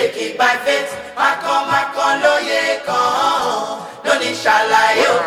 take it by faith. Makon lóye kan, no ní ṣàlàyé o.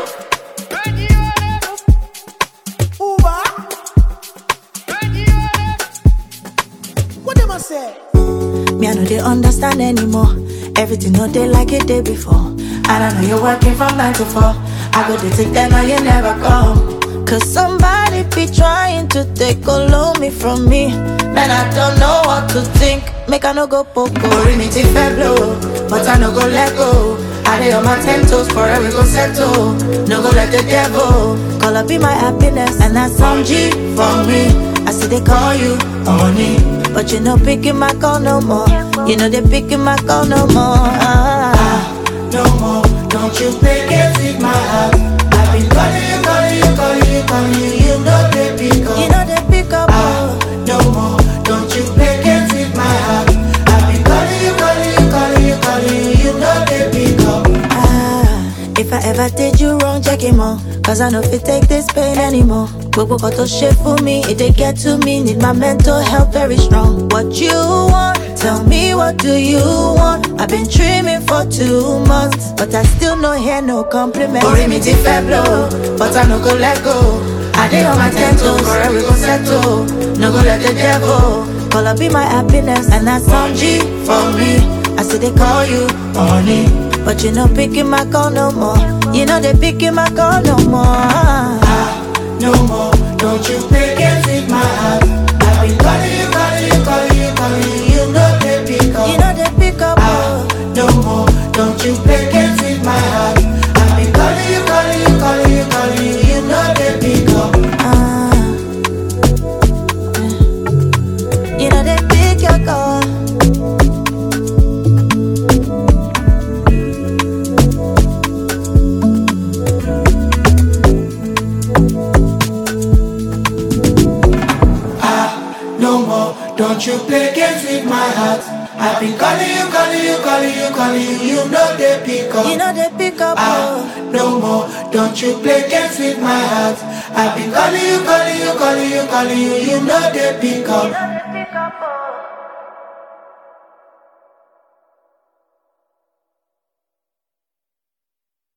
What them I say? Me, I know they understand anymore. Everything no they like it day before. And I know you're working from 9 to 4. I go to take that, now you never come. Cause somebody be trying to take all of me from me. Man, I don't know what to think. Make I no go poco. Orí mi ti fẹ́ blow, but I no go let go. I dey on my 10 toes, forever we go settle. No go let the devil Call up be my happiness. And that's some G for me. I see they call you Honey, but you no picking my call no more. You know they picking my call no more. no more. Don't you play games with my heart. I've been calling you, calling you, calling you, calling you. You know they pick up. You know they pick up. No more. Don't you play games with my heart. I've been calling you, calling you, calling you, calling you. You know they pick up. If I ever did you wrong, check him out. Cause I know if it take this pain anymore. Gbogbo kan tó ṣe fún mi, it they get to me. Need my mental health very strong. What you want? Tell me what do you want? I've been dreaming for 2 months, but I still no hear no compliment. Orí mi ti fẹ́ blow, but I no go let go. I dey on my 10 toes, forever we go settle. No go let the devil Call up be my happiness, and that's some G for me. I see they call you Honey, but you no picking my call no more. You know they picking my call no more. no more. Don't you play games with my heart. I've been calling you, calling you, calling you, calling you. You know they pick up. You know they pick up. No more. Don't you play games with my heart. I've been calling you, calling you, calling you, calling you. You know they pick up. You know they pick your call. No more. Don't you play games with my heart. I've been calling you, calling you, calling you, calling you. You know they pick up. You know they pick up. No more. Don't you play games with my heart. I've been calling you, calling you, calling you, calling you. You know they pick up.